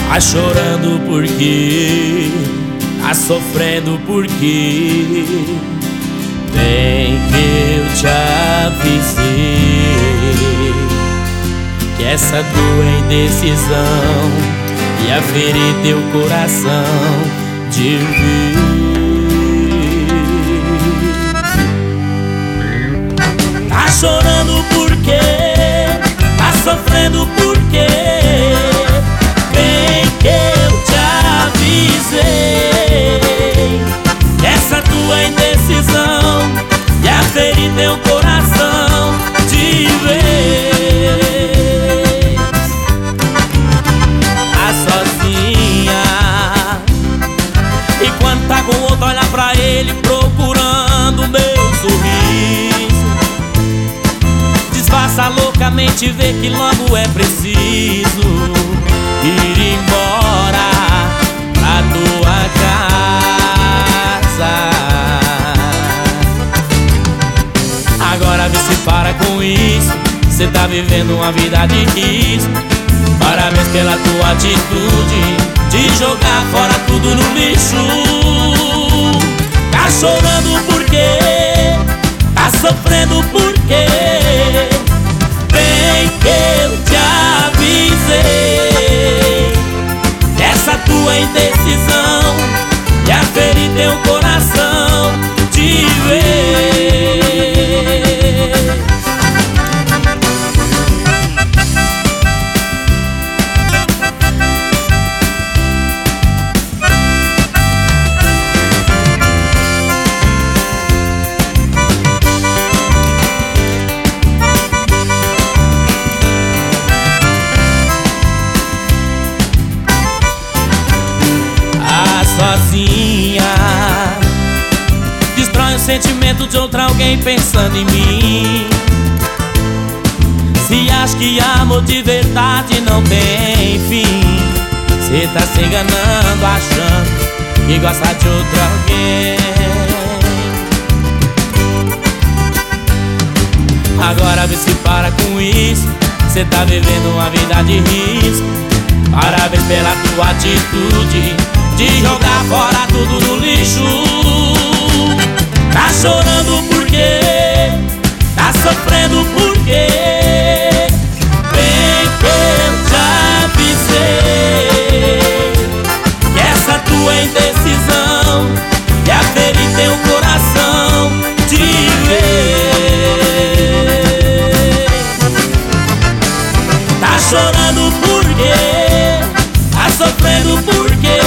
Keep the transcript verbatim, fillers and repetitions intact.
Tá chorando porque, tá sofrendo porque bem que eu te avisei que essa tua indecisão ia ferir teu coração de vez. Tá chorando porque, tá sofrendo porque bem que eu te avisei que essa tua indecisão ia ferir teu coração de vez. Tá sozinha e quando tá com outro olha pra ele procurando meu sorriso. Disfarça loucamente, vê que logo é preciso ir embora pra tua casa. Agora vê se para com isso, cê tá vivendo uma vida de risco. Parabéns pela tua atitude de jogar fora tudo no lixo. Tá chorando porque, tá sofrendo porque bem que eu te avisei que essa tua indecisão ia ferir teu coração de vez. Sozinha destrói o sentimento de outra alguém pensando em mim. Se acha que amor de verdade não tem fim, cê tá se enganando achando que gosta de outro alguém. Agora vê se para com isso, cê tá vivendo uma vida de risco. Parabéns pela tua atitude de jogar fora tudo no lixo. Tá chorando porque, tá sofrendo porque bem que eu te avisei que essa tua indecisão ia ferir teu coração de vez. Tá chorando porque, tá sofrendo porque